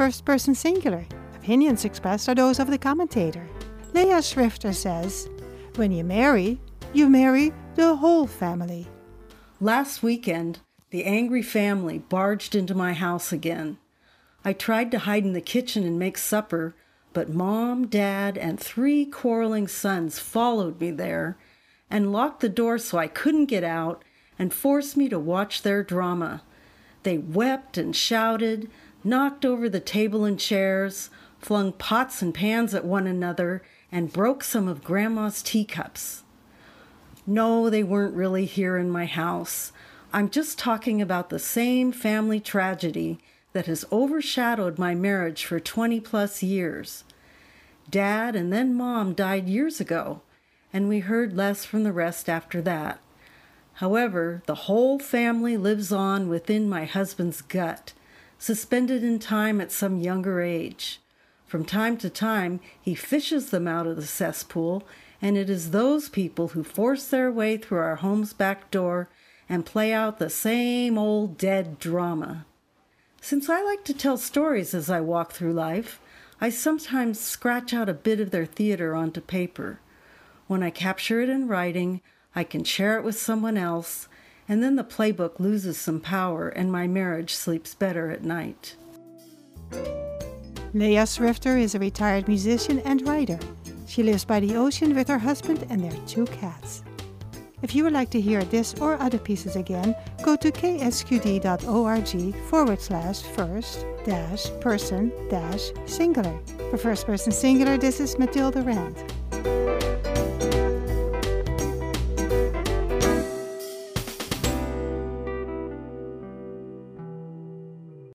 first person singular. Opinions expressed are those of the commentator. Leah Schrifter says, "When you marry the whole family." Last weekend, the angry family barged into my house again. I tried to hide in the kitchen and make supper, but Mom, Dad, and 3 quarreling sons followed me there and locked the door so I couldn't get out and forced me to watch their drama. They wept and shouted, knocked over the table and chairs, flung pots and pans at one another, and broke some of Grandma's teacups. No, they weren't really here in my house. I'm just talking about the same family tragedy that has overshadowed my marriage for 20-plus years. Dad and then Mom died years ago, and we heard less from the rest after that. However, the whole family lives on within my husband's gut, suspended in time at some younger age. From time to time, he fishes them out of the cesspool, and it is those people who force their way through our home's back door and play out the same old dead drama. Since I like to tell stories as I walk through life, I sometimes scratch out a bit of their theater onto paper. When I capture it in writing, I can share it with someone else, and then the playbook loses some power and my marriage sleeps better at night. Leah Schrifter is a retired musician and writer. She lives by the ocean with her husband and their 2 cats. If you would like to hear this or other pieces again, go to ksqd.org/first-person-singular. For First Person Singular, this is Mathilde Rand.